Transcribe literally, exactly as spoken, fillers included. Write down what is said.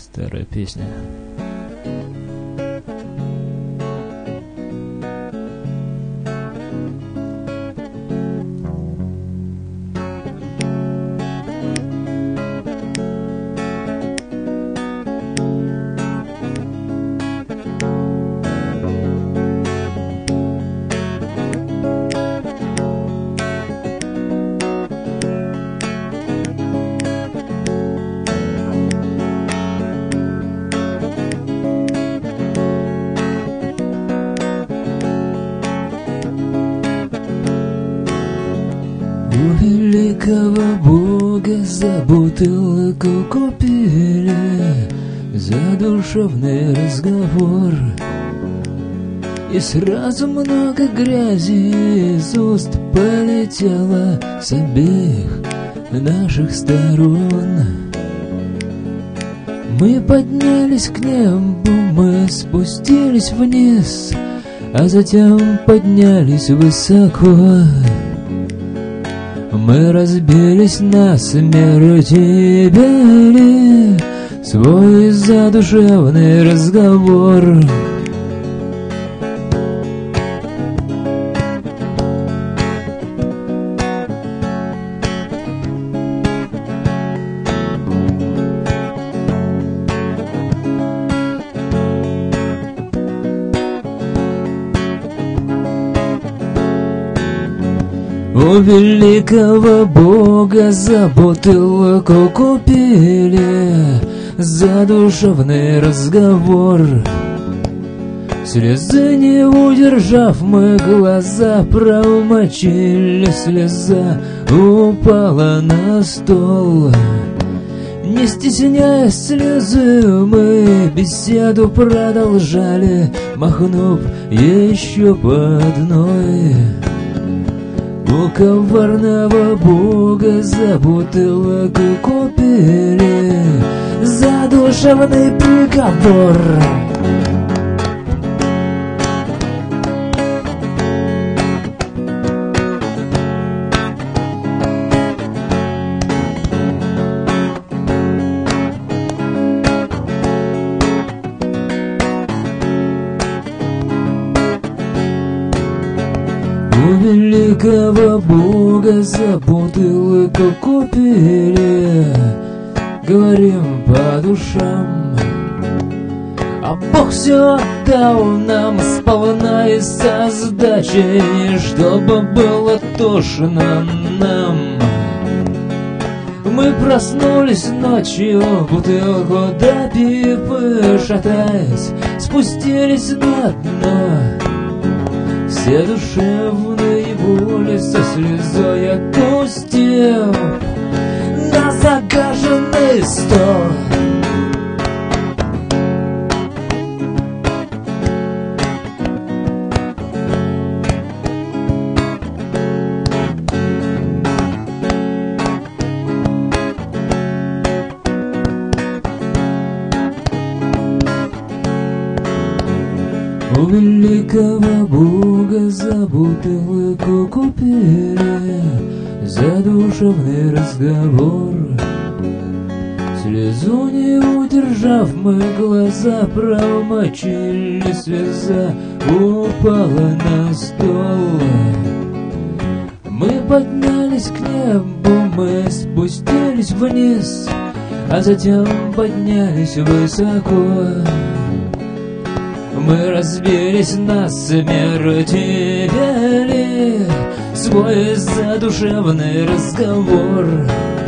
Старая песня. У великого Бога за бутылку купили задушевный разговор, и сразу много грязи из уст полетело с обеих наших сторон. Мы поднялись к небу, мы спустились вниз, а затем поднялись высоко. Мы разбились насмерть и вели свой задушевный разговор. У великого Бога за бутылку купили задушевный разговор. Слезы не удержав, мы глаза промочили, слеза упала на стол. Не стесняясь слезы, мы беседу продолжали, махнув еще по одной. У коварного Бога за бутылку купили задушевный приговор. У великого Бога за бутылку купили, говорим по душам, а Бог все отдал нам сполна и со сдачей, чтобы было тошно нам. Мы проснулись ночью, бутылку допив и, шатаясь, спустились на дно. Все душевные боли со слезой отпустил на загаженный стол. У великого Бога за бутылку купили задушевный разговор. Слезу не удержав, мы глаза промочили, слеза упала на стол. Мы поднялись к небу, мы спустились вниз, а затем поднялись высоко. Мы разбились насмерть и вели свой задушевный разговор.